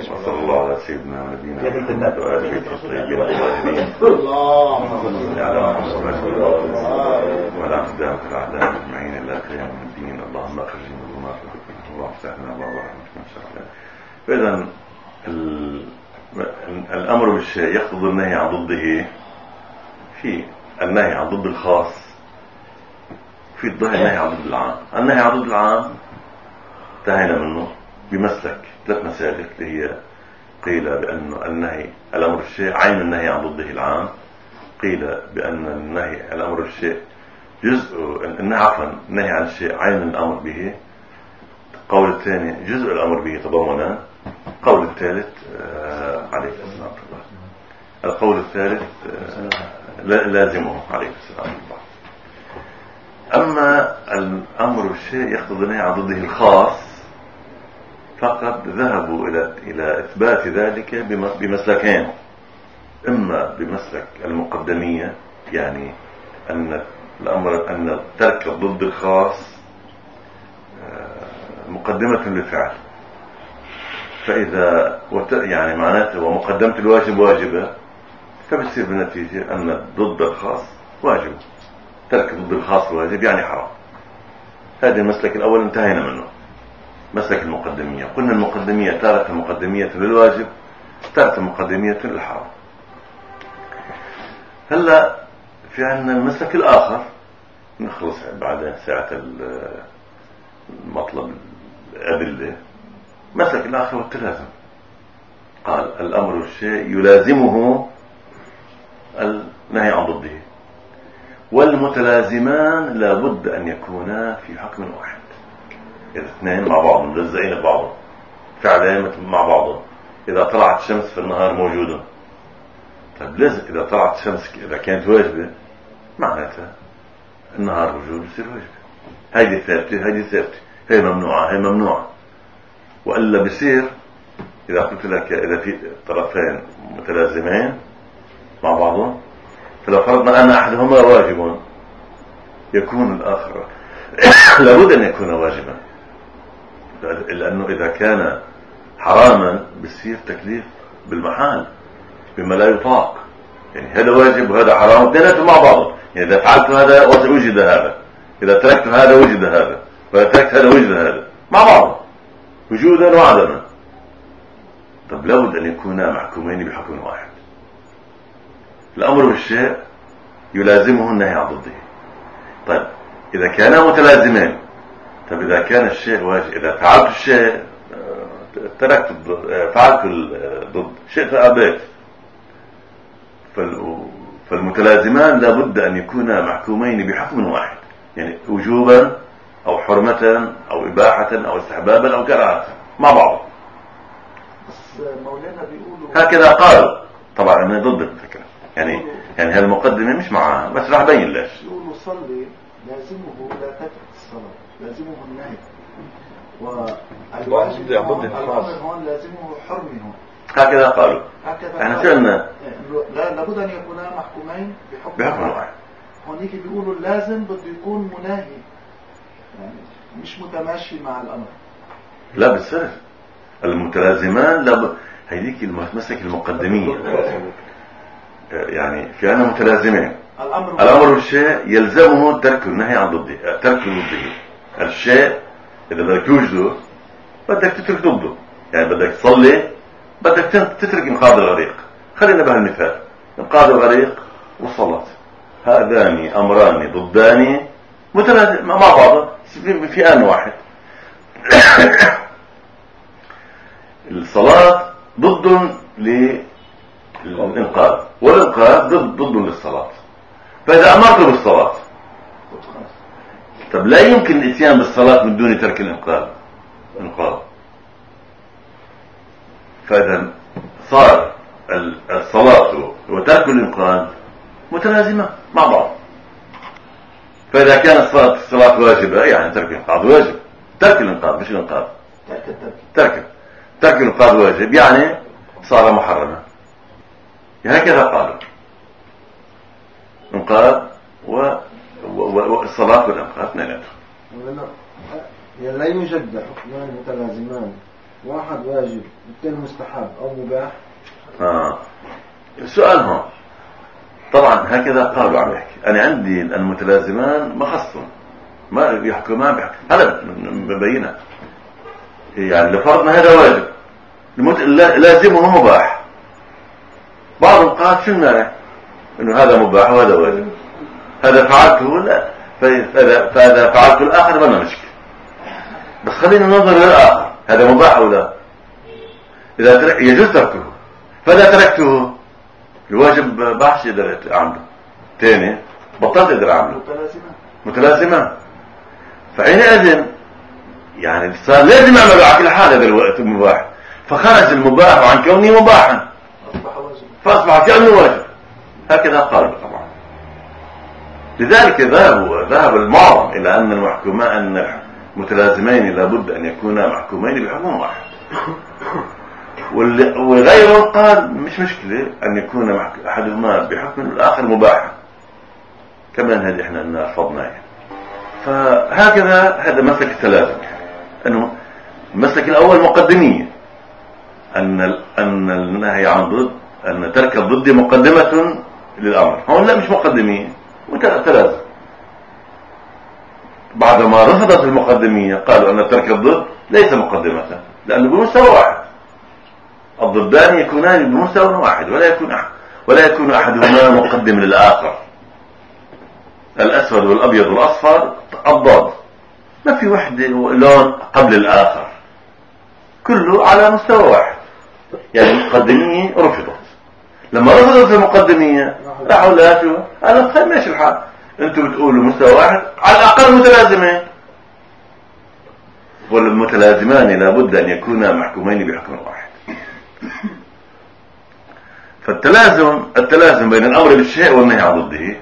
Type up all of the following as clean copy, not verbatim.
وصلى الله على سيدنا ونبينا محمد وآله الطيبين الطاهرين على محمد وعلى أقدام الأعداء أجمعين إلى قيام الدين. اللهم أخرجنا من الظلمات اللهم افتح لنا أبواب رحمتك إن شاء الله. فإذا الأمر بالشيء يقتضي النهي عن ضده. في النهي عن ضد الخاص، في النهي عن ضد العام. النهي عن ضد العام انتهينا منه بمسلك 3 مسالك، اللي هي قيل بأن النهي الأمر بالشيء عين النهي عن ضده العام، قيل بأن النهي الأمر بالشيء جزء النهي عن الشيء عين الأمر به. القول الثاني جزء الأمر به تضمنا. القول الثالث عليه السلام الله. القول الثالث لازمه عليه السلام الله. أما الأمر بالشيء يقتضي النهي عن ضده الخاص، فقد ذهبوا إلى إثبات ذلك بمسلكين. إما بمسلك المقدمية، يعني أن ترك ضد الخاص مقدمة للفعل، فإذا يعني معناته ومقدمة الواجب واجبة، فبصير بالنتيجة أن ضد الخاص واجب. ترك ضد الخاص واجب يعني حرام. هذا المسلك الأول انتهينا منه، مسلك المقدمية. قلنا المقدمية تارة مقدمية للواجب، تارة مقدمية للحرام. هلا في عندنا المسلك الآخر، نخلص بعد ساعة المطلب الأدلة. مسلك الآخر والتلازم. قال الأمر الشيء يلازمه النهي عن ضده، والمتلازمان لابد أن يكونا في حكم واحد. إذا اثنين مع بعض ملزقين ببعضهم، فعلين مع بعضهم. إذا طلعت الشمس في النهار موجودة، طيب لازم إذا طلعت الشمس إذا كانت واجبة معناتها النهار موجود يصير واجبة. هذه ثابتة هذه ثابتة، هي ممنوعة هي ممنوعة. وإلا بصير إذا قلت لك إذا في طرفين متلازمين مع بعضهم، فلو فرضنا أن أحدهما واجب يكون الآخر لابد أن يكون واجبا، لأنه إذا كان حراما بصير تكليف بالمحال بما لا يطاق. يعني هذا واجب وهذا حرام اثنيناتهم مع بعض. يعني إذا فعلت هذا وجد هذا، إذا تركت هذا وجد هذا، وإذا تركت هذا وجد هذا مع بعض وجودا وعدما. طب لابد أن يكونا محكومين بحكم واحد. الأمر بالشيء يلازمه النهي عن ضده. طيب إذا كانا متلازمين، طب إذا كان الشيء واجب، إذا فعلت الشيء تركت فعلت الضد شيء فأبيت، فالمتلازمان لابد أن يكونا محكومين بحكم واحد، يعني وجوبا أو حرمة أو إباحة أو استحبابا أو كراهة مع بعض. بس مولانا بيقولوا هكذا قالوا. طبعا أنا ضد الفكرة، يعني هالمقدمة مش معها، بس راح بين ليش. يقولوا صلي لازمه لا تترك الصلاة، لازمه النهي. والواجب الأمر هون لازمه حرمه. هكذا قالوا. احنا سألنا لابد أن يكونا محكومين بحكم واحد. هونيك بيقولوا اللازم بده يكون مناهي، يعني مش متماشي مع الأمر. لا بالسر المتلازمان هيديك المسلك المقدمية. يعني في أنا متلازمين. الأمر بالشيء يلزمه ترك النهي عن ضده، ترك ضده. الشيء إذا بدك توجده بدك تترك ضده. يعني بدك تصلي بدك تترك انقاذ الغريق. خلينا بهالمثال، انقاذ الغريق والصلاة، هذان أمران ضدان متلازم مع بعض في آن واحد. الصلاة ضد للإنقاذ، والإنقاذ ضد للصلاة. فإذا أمرت بالصلاة، طب لا يمكن الاتيان بالصلاة من دون ترك الإنقاذ. فإذا صار الصلاة وترك الإنقاذ متلازمة مع بعض. فإذا كانت الصلاة واجبة، يعني ترك الإنقاذ واجب. ترك الإنقاذ مش الإنقاذ، ترك الإنقاذ واجب، يعني صار محرما. هكذا قالوا إنقاذ والصلاة والإنقاذ نيلته. لا يوجد حكمان متلازمان واحد واجب والثاني مستحب أو مباح. السؤال هون طبعا هكذا قالوا عليك. أنا عندي المتلازمان مخصم ما يحكمان بحكم. هذا مبينة يعني لفرضنا هذا واجب لازمه مباح. بعضهم قال شو المانع انه هذا مباح وهذا واجب، هذا فعلته لا فهذا فعلته الآخر ما مشكلة. بس خلينا ننظر للآخر هذا مباح أو لا. إذا يجوز تركه فإذا تركته الواجب بعش يقدر أعمله، تاني بطلت يقدر أعمله، متلازمة. فحينئذ يعني صار لازم أعمله على كل حال هذا الوقت المباح، فخرج المباح عن كونه مباحا فأصبح كأنه واجب. هكذا قالوا طبعا. لذلك ذهب المعظم إلى أن المتلازمين لابد أن يكونا محكومين بحكم واحد. وغيره قال مش مشكلة أن يكون أحدهما بحكم الآخر مباحا، كمان هذه احنا رفضناه. فهكذا هذا مسلك التلازم، أنه المسلك الأول مقدمية، أن النهي عن ضد، أن ترك الضد مقدمة للأمر. هون لا مش مقدمية وتلازم. بعدما رفضت المقدمية قالوا أن ترك الضد ليس مقدمة، لأنه بمستوى واحد. الضدان يكونان بمستوى واحد ولا يكون أحدهما مقدم للآخر. الأسود والأبيض والأصفر أضداد، ما في وحدة لون قبل الآخر، كله على مستوى واحد. يعني المقدمية رفضت. لما رفضت المقدمية راحوا لا شو أنا خير ماشي الحال، أنتم بتقولوا مستوى واحد على الأقل متلازمين. والمتلازمان لابد أن يكونا محكومين بحكم واحد. فالتلازم بين الأمر بالشيء والنهي عن ضده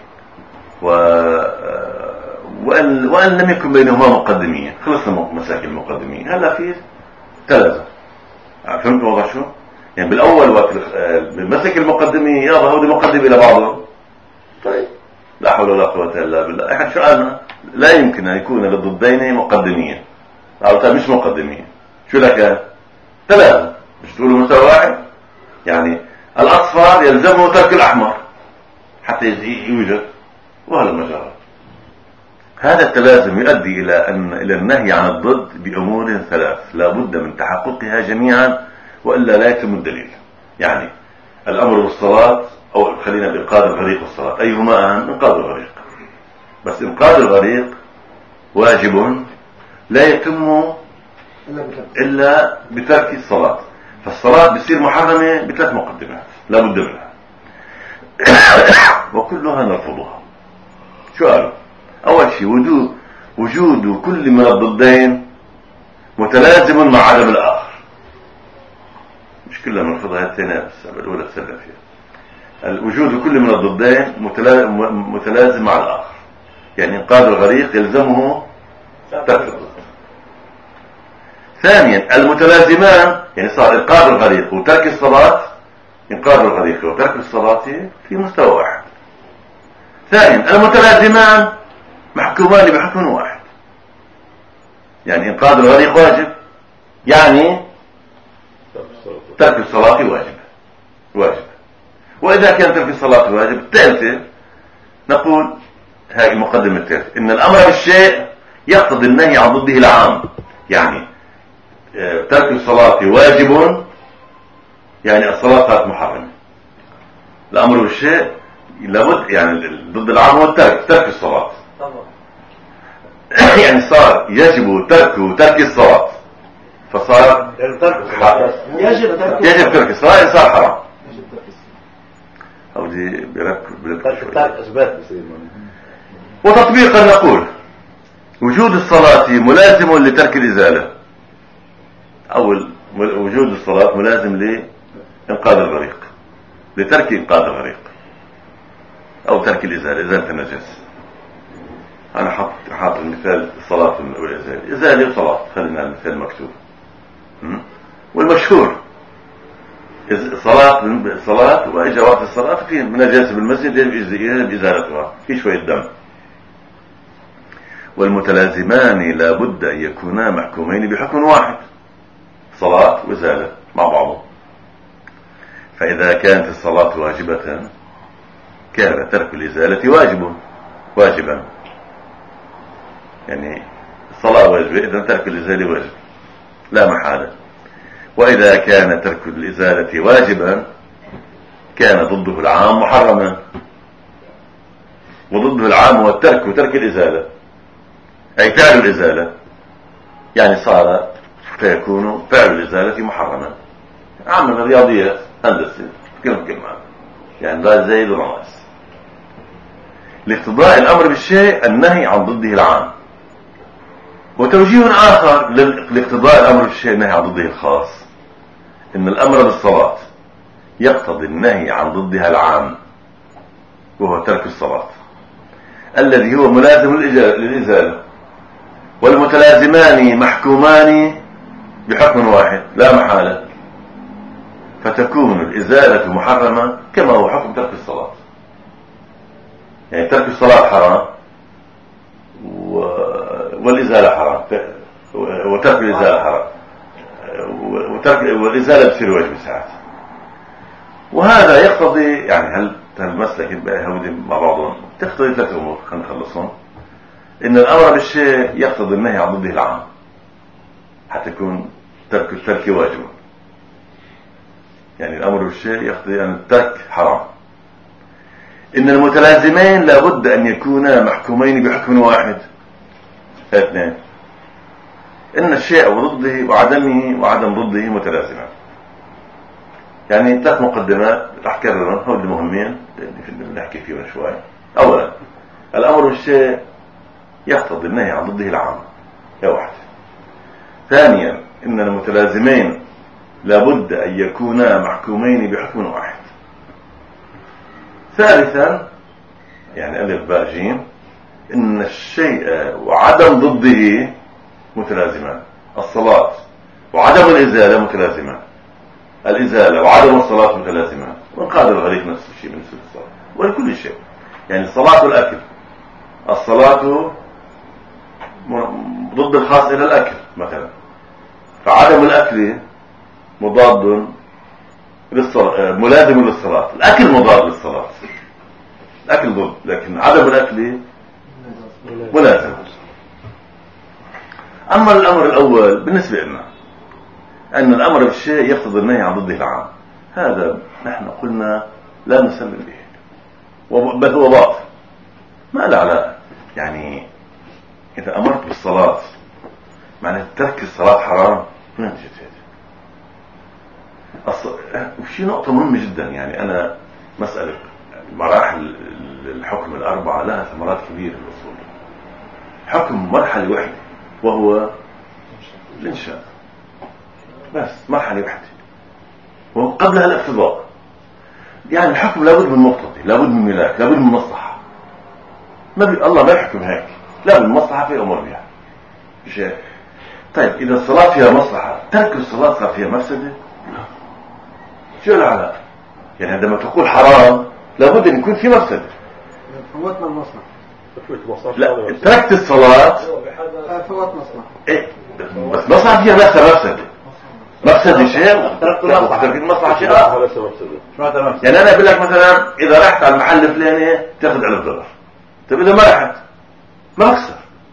وأن لم يكن بينهما مقدمية. خلصنا مساكل المقدمية، هلا في تلازم. فهمت وضع شو؟ يعني بالأول وقت بالمسك المقدمية يابا هودي مقدم إلى بعضهم. طيب لا حول ولا قوة إلا بالله. احنا شو قالنا؟ لا يمكن أن يكون للضدين مقدمية أو مش مقدمية. شو لك؟ تلازم. مش تقولوا مستوى واحد؟ يعني الأصفر يلزمه ترك الأحمر حتى يوجد، وهذا المجال. هذا التلازم يؤدي إلى النهي عن الضد بأمور ثلاث لا بد من تحققها جميعا، وإلا لا يتم الدليل. يعني الأمر بالصلاة، أو خلينا بإنقاذ الغريق والصلاة، أيهما أهم؟ إنقاذ الغريق. بس إنقاذ الغريق واجب لا يتم إلا بترك الصلاة. فالصلاة بتصير محرمة بثلاث مقدمات لا بد منها وكلها نرفضها. شو قالوا؟ أول شيء وجود كل من الضدين متلازم مع عدم الآخر. مش كلها نرفضها، الثانية بس الأولى تسلم فيها. وجود كل من الضدين متلازم مع الآخر. يعني إنقاذ الغريق يلزمه ترك الضد. ثانيا المتلازمان، يعني صار إنقاذ الغريق وترك الصلاة، إنقاذ الغريق وترك الصلاة في مستوى واحد. ثانيا المتلازمان محكومان بحكم واحد. يعني إنقاذ الغريق واجب، يعني ترك الصلاة واجب. وإذا كان ترك الصلاة واجب، الثالثة نقول هذه المقدمة الثالثة، إن الأمر بالشيء يقتضي النهي عن ضده العام. يعني ترك الصلاة واجب، يعني الصلاة صارت محرمة. الأمر بالشيء لابد يعني ضد العام هو ترك الصلاة. يعني صار يجب ترك الصلاة، فصار يجب ترك الصلاة، صار حرام. أو دي ترك أسباب. وتطبيقا نقول وجود الصلاة ملازم لترك الإزالة. أول وجود الصلاة ملازم لإنقاذ الغريق، لترك إنقاذ الغريق أو ترك إزالة النجاسة. أنا حاط المثال الصلاة والإزالة، إزالة وصلاة، خلينا المثال مكتوب. والمشهور صلاة وإجا وقت الصلاة في نجاسة بالمسجد يجب إزالتها في شوية دم. والمتلازمان لا بد أن يكونا محكومين بحكم واحد. صلاة وإزالة مع بعضهم. فإذا كانت الصلاة واجبة كان ترك الإزالة واجبا، يعني الصلاة واجبة إذا ترك الإزالة واجب لا محالة. وإذا كان ترك الإزالة واجبا كان ضده العام محرما، وضده العام هو الترك وترك الإزالة، أي فعل الإزالة، يعني صار فيكون فعل الإزالة محرما. عامل الرياضيات هندسة كلمة يعني لا زائد ولا ناقص. لاقتضاء الأمر بالشيء النهي عن ضده العام. وتوجيه آخر لاقتضاء الأمر بالشيء النهي عن ضده الخاص، إن الأمر بالصلاة يقتضي النهي عن ضدها العام، وهو ترك الصلاة الذي هو ملازم للإزالة، والمتلازمان محكومان بحكم واحد لا محالة، فتكون الإزالة محرمة كما هو حكم ترك الصلاة. يعني ترك الصلاة حرام والإزالة حرام، وترك الإزالة حرام، والإزالة تصير واجب ساعات. وهذا يقتضي يعني هالمسلك هودي مع بعضهم تقتضي ثلاث أمور، خلينا نخلصهم. إن الأمر بالشيء يقتضي النهي عن ضده العام حتى يكون الترك واجب، يعني الأمر بالشيء يقتضي أن الترك حرام. إن المتلازمين لابد أن يكونا محكومين بحكم واحد. اثنين، إن الشيء وضده وعدمه وعدم ضده متلازمان. يعني ثلاث مقدمات راح كررهم هول المهمين اللي نحكي فيهم شوي. أولا، الأمر بالشيء يقتضي النهي عن ضده العام، يا واحد. ثانيا، إن المتلازمين لابد أن يكونا محكومين بحكم واحد. ثالثا، يعني ألف باء جيم، إن الشيء وعدم ضده متلازمان. الصلاة وعدم الإزالة متلازمان، الإزالة وعدم الصلاة متلازمان. والقادر الغريق نفس الشيء بالنسبة للصلاة ولكل شيء. يعني الصلاة والأكل، الصلاة ضد الخاص إلى الأكل مثلا، فعدم الأكل مضاد للصلاة، ملازم للصلاة. الأكل مضاد للصلاة، الأكل ضد، لكن عدم الأكل ملازم. أما الأمر الأول بالنسبة لنا أن الأمر بالشيء يقتضي النهي عن ضده العام، هذا نحن قلنا لا نسلم به، بل هو باطل ما له علاقة. يعني إذا أمرت بالصلاة معنى ترك الصلاة حرام، من جد هذا؟ وفي نقطة مهمة جدا، يعني أنا مسألة مراحل الحكم الأربعة لها ثمرات كبيرة للأصول. حكم مرحلة واحدة وهو الإنشاء، بس مرحلة واحدة وقبلها الاقتضاء. يعني الحكم لابد من مقتضي، لابد من ملاك، لابد من مصلحة. الله ما يحكم هيك، لابد من مصلحة في أمور بها شيء. طيب إذا الصلاة فيها مصلحة، ترك الصلاة صار فيها مفسدة؟ شو العلاقة؟ يعني عندما تقول حرام لابد أن يكون في مفسدة. فوتنا المصلحة. لا، تركت الصلاة فوت مصلحة. إيه، بس مصلحة فيها مفسدة. مفسدة شيء، ترك المصلحة شيء آخر. يعني أنا أقول لك مثلا إذا رحت على المحل الفلاني تأخذ $1000. طيب إذا ما رحت ما بخسر.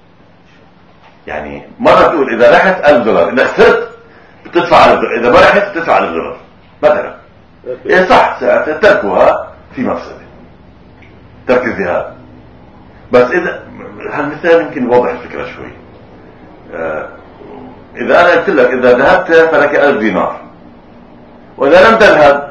يعني مرة تقول إذا رحت $1000، إذا خسرت بتدفع $1000، إذا ما رحت بتدفع $1000 مثلا. إيه صح، تركها في مفسدة، ترك الذهاب. بس إذا هالمثال يمكن يوضح الفكرة شوي. إذا أنا قلت لك إذا ذهبت فلك $1000، وإذا لم تذهب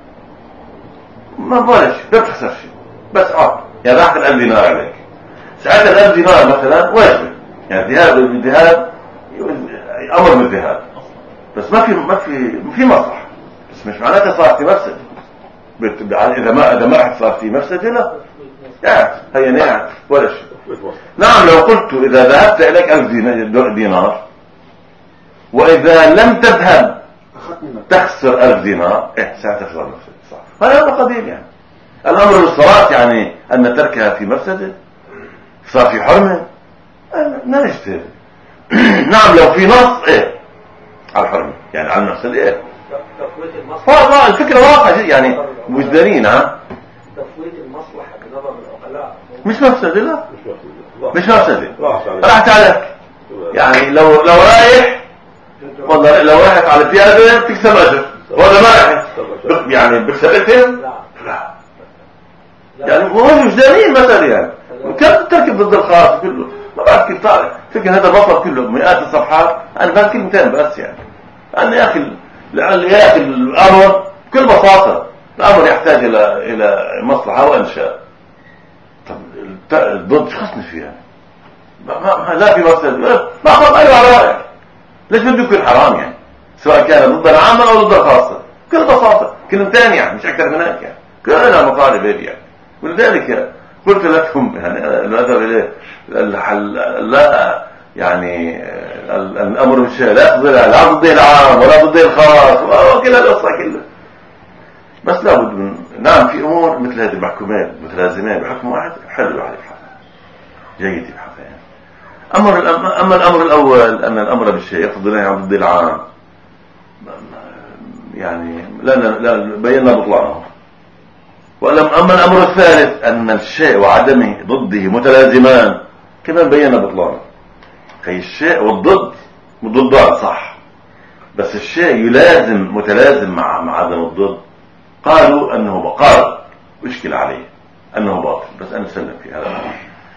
ما بولش، ما بتخسر شيء، بس يعني راح $1000 عليك. ساعتها $1000 مثلا واجب، يعني الذهاب أمر بالذهاب، بس ما في مصلحة، بس مش معناتها صار في مفسدة. إذا ما رح صار في مفسدة، لا قاعد هي ناعد ولا شيء. نعم، لو قلت إذا ذهبت إليك $1000 وإذا لم تذهب تخسر $1000، ساعتها صار مفسدة. صح، هذا أمر قديم. يعني الأمر بالصلاة يعني أن تركها في مفسدة، صار في حرمة، لا نجتهد. نعم، لو في نص على الحرمة، يعني على المفسد ايه؟ تفويت المصلحة. الفكرة واضحة يعني وجدانين. تفويت المصلحة بنظر العقلاء مش مفسدة. لا مش مفسدة، راحت عليك. يعني لو رايح والله، لو راحت على البيادة تكسب أجر، ولا ما راحت يعني بكسبتهم؟ لا يعني هو وجدانين مثلا. يعني كم تركب ضد الخاص كله، ما بعرف كيف طالع فكر هذا بطل كله مئات الصفحات. انا فاهم كلمتين بس، يعني انا يا اخي الامر بكل بساطه الامر يحتاج الى مصلحه وانشاء. طب الضد شو خصني فيها؟ لا في مصلحه، ما خص ايوه على رايك. ليش بده يكون حرام يعني؟ سواء كان ضد العامه او ضد الخاصه، بكل بساطه كلمتين يعني، مش اكثر من هيك يعني. كلنا مطالب هيك يعني. ولذلك قلت لكم يعني المذهب اليه لا يعني الامر بالشيء لا ضد العام ولا ضد الخاص وكل القصه كلها. بس لابد من نعم في امور مثل هذه المحكومات متلازمين بحكم واحد حلو الواحد يبحثها، جيد يبحثها يعني. اما الامر الاول ان الامر بالشيء يقتضي عن ضد العام، يعني لا بينا بطلانه. أما الأمر الثالث أن الشيء وعدمه ضده متلازمان، كمان بينا بطلانه. أي الشيء والضد ضدان صح، بس الشيء يلازم متلازم مع عدم الضد. قالوا أنه قال واشكل عليه أنه باطل، بس أنا أسلم في هذا الأمر.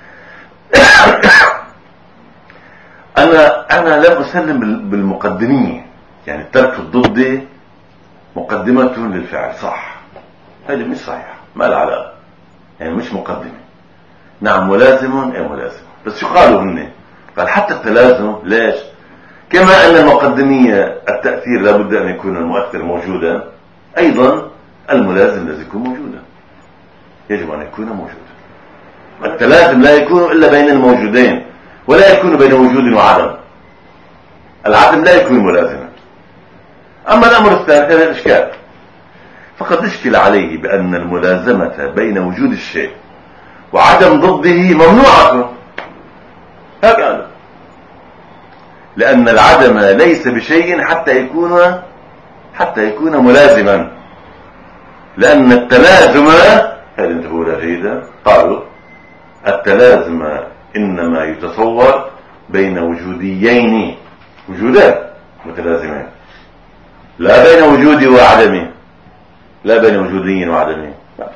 أنا لم أسلم بالمقدمية، يعني ترك الضد مقدمة للفعل صح، هذا مش صحيح، ما له علاقة، يعني مش مقدمة. نعم ملازم ايه ملازم، بس شو قالوا هن؟ قال حتى التلازم ليش؟ كما ان المقدمية التأثير لابد ان يكون المؤثر موجودا، ايضا الملازم لازم يكون موجودا، يجب ان يكون موجودا. التلازم لا يكون الا بين الموجودين، ولا يكون بين وجود وعدم. العدم لا يكون ملازما. اما الامر الثالث هذا الاشكال، فقد اشكل عليه بأن الملازمة بين وجود الشيء وعدم ضده ممنوعة، هكذا، لأن العدم ليس بشيء حتى يكون ملازما. لأن التلازم، هل انتبهوا له جيدا؟ قالوا التلازم إنما يتصور بين وجوديين، وجودان متلازمان، لا بين وجودي وعدمي، لا بين وجودي وعدمي.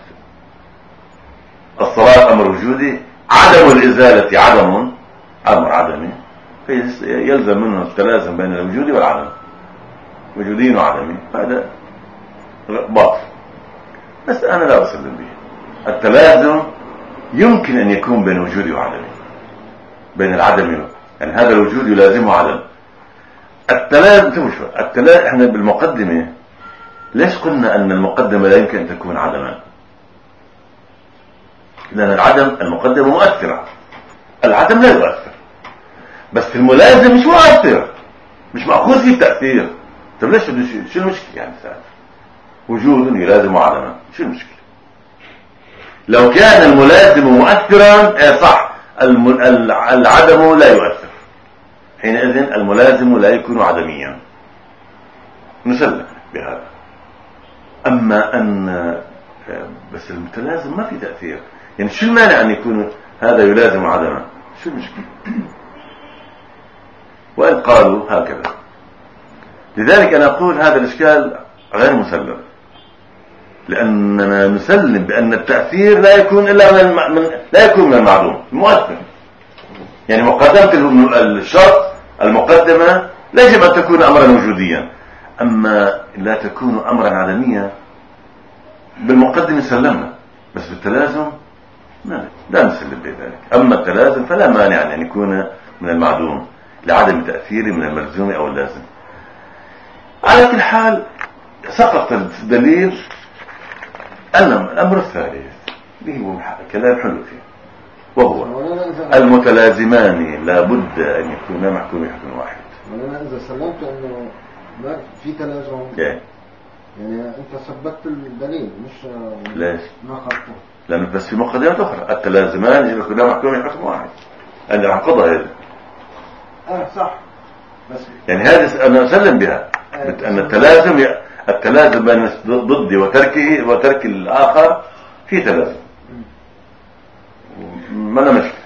الصلاة أمر وجودي، عدم الإزالة أمر عدمي، فيلزم منه التلازم بين الوجود والعدم، وجودي وعدمي، هذا باطل. بس أنا لا أسلم به. التلازم يمكن أن يكون بين وجودي وعدمي، بين العدم، يعني هذا الوجود يلازمه عدم. التلازم احنا بالمقدمة ليش قلنا أن المقدمة لا يمكن أن تكون عدما؟ لأن العدم المقدمة مؤثرة، العدم لا يؤثر، بس الملازم مش مؤثر، مش مأخوذ فيه التأثير. طب ليش شو المشكلة يعني؟ وجود يلازم عدما، شو المشكلة؟ لو كان الملازم مؤثرا صح، العدم لا يؤثر، حينئذ الملازم لا يكون عدميا، نسلم بهذا. أما أن بس المتلازم ما في تأثير، يعني شو المانع أن يكون هذا يلازم عدما؟ شو المشكلة؟ وإن قالوا هكذا. لذلك أنا أقول هذا الإشكال غير مسلم، لأننا نسلم بأن التأثير لا يكون إلا لا يكون من المعلوم المؤثر. يعني مقدمة الشرط المقدمة لا يجب أن تكون أمرا وجوديا، أما لا تكون أمرا عدميا. بالمقدمة سلمنا، بس بالتلازم لا نسلم بذلك. أما التلازم فلا مانع أن يكون من المعدوم لعدم تأثيره من الملزوم أو اللازم. على كل حال سقط الدليل. الأمر الثالث به هو كلام حلو فيه، وهو المتلازمان لا بد أن يكونا محكومين حكم واحد. أنا إذا سلمت أنه ما في تلازم، يعني أنت ثبتت الدليل، مش ليش؟ ما خطه، لأنه بس في مقدمات أخرى التلازمان يكونا محكومين حكم واحد، أنا عن قضى هذا. صح. يعني هذه أنا أسلم بها أن التلازم بين ضدي وترك الآخر في تلازم ما لا مشكلة.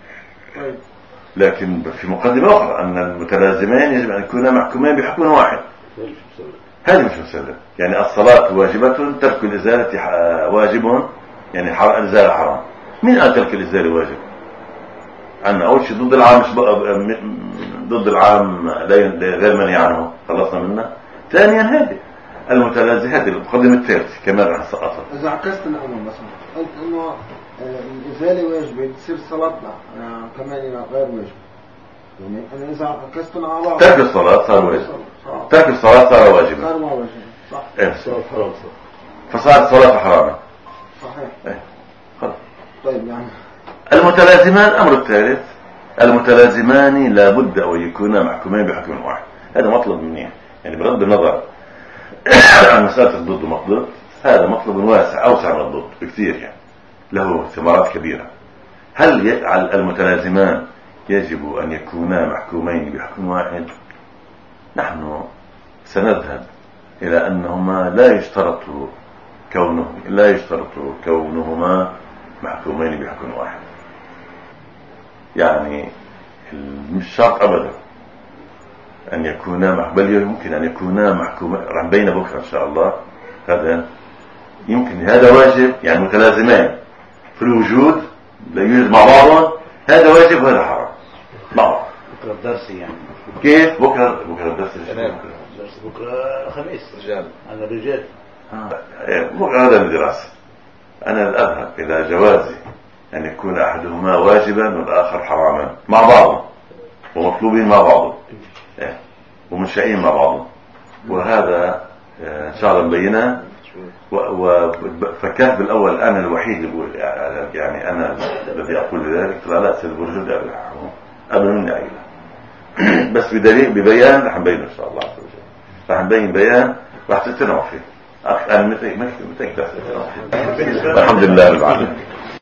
لكن في مقدمة أخرى أن المتلازمين يجب أن يكونا محكومين بحكم واحد. هذه مش مسلم. يعني الصلاة واجبة، ترك الإزالة واجب، يعني الإزالة حرام. مين قال ترك الإزالة واجب؟ أنا أول شيء ضد العام، ضد العام غير منهي عنه، خلصنا منه. ثانيا هذه المتلازمة، هذه المقدمة الثالثة كمان راح سقطها. إذا عكست الأمر مثلا قلت إنه الإزالة واجبة، تصير صلاتنا كمان غير واجبة. يعني أنا إذا عكست على بعض، ترك الصلاة صار واجب، ترك الصلاة صار واجبا، صار واجب، صح؟ إيه. فصارت الصلاة حراما. صحيح. إيه. خلاص. طيب يعني المتلازمان الأمر الثالث، المتلازمان لابد أن يكونا محكومين بحكم واحد. هذا مطلب مني، يعني بغض النظر عن مسألة الضد ومقضد، هذا مطلب واسع، أوسع من الضد بكثير، يعني له ثمرات كبيرة. هل المتلازمان يجب أن يكونا محكومين بحكم واحد؟ نحن سنذهب إلى أنهما لا يشترط كونهما محكومين بحكم واحد. يعني مش شرط أبدا أن يكونا، بل يمكن أن يكونا محكومين. راح نبين بكرة إن شاء الله. هذا يمكن، هذا واجب، يعني متلازمان في الوجود لا يوجد مع بعضهم، هذا واجب وهذا حرام مع بعض. بكرة الدرس يعني كيف بكرة الدرس؟ بكرة خميس رجال، أنا رجال. بكرة هذا الدراسة. أنا أذهب إلى جواز أن يكون أحدهما واجبا والآخر حراما مع بعضهم، ومطلوبين مع بعضهم، ومنشئين مع بعضهم. وهذا إن شاء الله نبينه. فكان بالأول أنا الوحيد اللي يعني أنا الذي أقول ذلك. لا سيد برجل أبن مني عيلة. بس ببيان رح نبين إن شاء الله عز وجل. رح نبين بيان رح تتنعوا فيه. أنا متى الحمد لله رب العالمين.